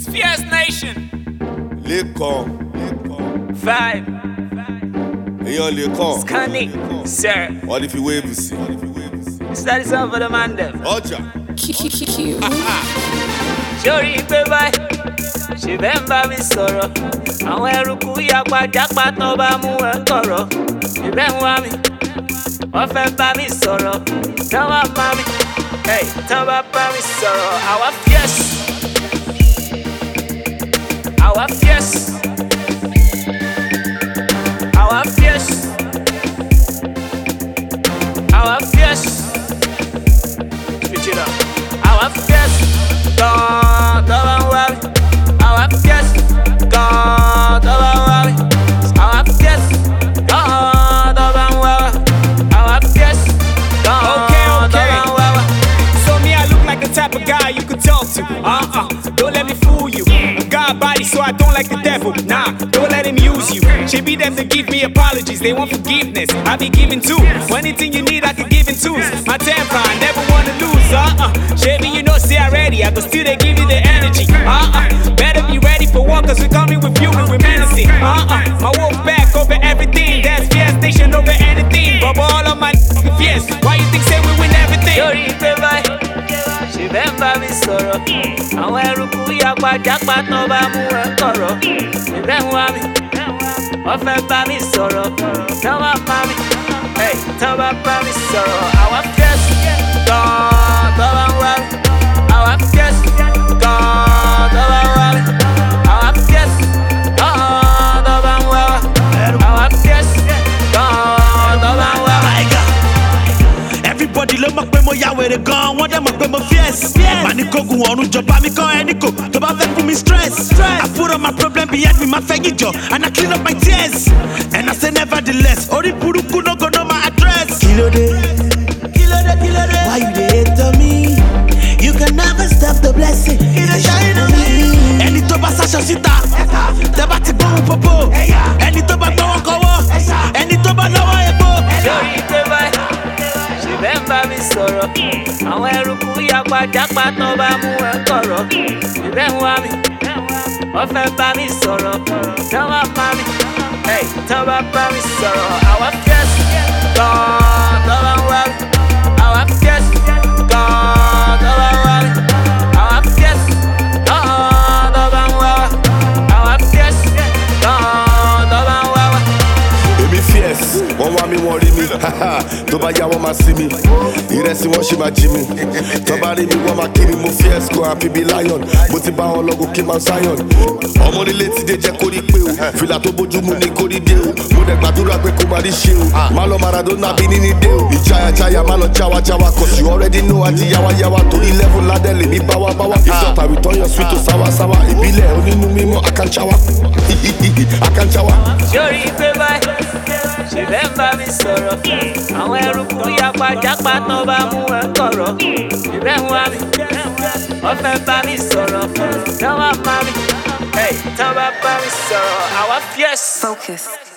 Fierce Nation. Lekan. Vibe. Èèyàn Lekan. Scanning. Sir. Wọ́n ti fi wéèvù sí. Study some for the man them. Ọjà. Sórí pé báyìí, ṣe bẹ́ẹ̀ ń bá mi sọ̀rọ̀. Àwọn eruku yapa-jápa tán bá mú ẹ kọ̀rọ̀. Ṣe bẹ́ẹ̀ ń wá mi, wọ́n fẹ́ bá mi sọ̀rọ̀. Tán bá bá mi, tán bá bá mi sọ̀rọ̀. Àwa fierce. Àwa fierce. Àwa fierce. Àwa fierce. Switch it up. Àwa fierce. God, don't worry. Our fierce. God, don't worry. Our fierce. God, don't worry. Our fierce. God, don't worry. So me, I look like the type of guy you could talk to. Don't let me fool you. I got a body, so I don't like the devil. Nah, don't let him use you. Should be them to give me apologies. They want forgiveness. I be giving too. Anything you need, I can give in twos. My temper, I never wanna lose. Shaving, you know, say already. I go still they give you the energy. Better be ready for war, cause we're coming with you and we're menacing. My wolf back over everything. That's Fierce Nation over anything. But all of my fierce. Why you think say we win everything? Sórí pé báyìí, ṣe bẹ́ẹ̀ ń bá mi sọ̀rọ̀. Àwọn eruku yapa-jápa tán bá mú ẹ kọ̀rọ̀. Ṣe bẹ́ẹ̀ ń wá mi, wọ́n fẹ́ bá mi sọ̀rọ̀. Tán bá bá mi, tán bá bá mi sọ̀rọ̀. Àwa fierce. God, don't worry. Àwa fierce. God, don't worry. Àwa fierce. God, don't worry. Àwa fierce. God, don't worry. Everybody ló mọ̀ pé mo ya wèrè gan, wọ́n dẹ̀ mọ̀ pé mo fierce. Màá ní kógun ọ̀run jọba mi kọ́ ẹni kò tó bá fẹ́ fún mi stress. I put all my problem behind me, máa fẹ́ yíjọ, and I clean up my tears. And I say nevertheless, orí burúkú no go know my address. Kílódé, why you dey hate on me? You can never stop the blessing. It dey shine on me. Ẹni tó bá ṣaṣọ síta, tẹ́ bá ti gbóhùn popo. Ẹni tó bá gbọ́wọ́ kọ́wọ́, ẹni tó bá lọ́wọ́ epo. Sórí pé báyìí, ṣe bẹ́ẹ̀ ń bá mi sọ̀rọ̀. Àwọn eruku yapa-jápa tán bá mú ẹ kọ̀rọ̀. Ṣe bẹ́ẹ̀ ń wá mi, wọ́n fẹ́ bá mi sọ̀rọ̀. Tán bá bá mi, tán bá bá mi sọ̀rọ̀. Àwa fierce. God, don't worry. Àwa fierce. God, don't worry. Àwa fierce. God, don't worry. Àwa fierce. God, don't worry. Èmi fierce. Wọ́n wá mi, wọ́n rí mi. Tó bá yá wọ́n máa sí mi. Ìrẹsì wọ́n ṣì máa jí mi. Tó bá rí mi wọ́n máa kí mi. Mo fierce kó happy be lion. Mo ti bá wọn lọ́gùn kí n máa Zion. Ọmọ nílé ti dé jẹ́ kórí pé o. Fìlà tó bójú mu ní kórí dé o. Mo dẹ̀ gbàdúrà pé kó máa rí ṣe o. Má lọ Maradona bí níní dé o. Ìjayàjayà má lọ jáwájáwá. Cause you already know àti yáwáyáwá. Torí level ládẹ́lẹ̀ ní báwábáwá. Ìjọba return your sweet to sáwásáwá. Ìbílẹ̀ onínú mímọ́ àkànṣáwá. Àkànṣáwá. Sórí pé báyìí, ṣe bẹ́ẹ̀ ń bá mi sọ̀rọ̀. Àwọn eruku yapa-jápa tán bá mú ẹ kọ̀rọ̀. Ṣe bẹ́ẹ̀ ń wá mi, wọ́n fẹ́ bá mi sọ̀rọ̀. Tán bá bá mi, tán bá bá mi sọ̀rọ̀. Àwa fierce. Focus.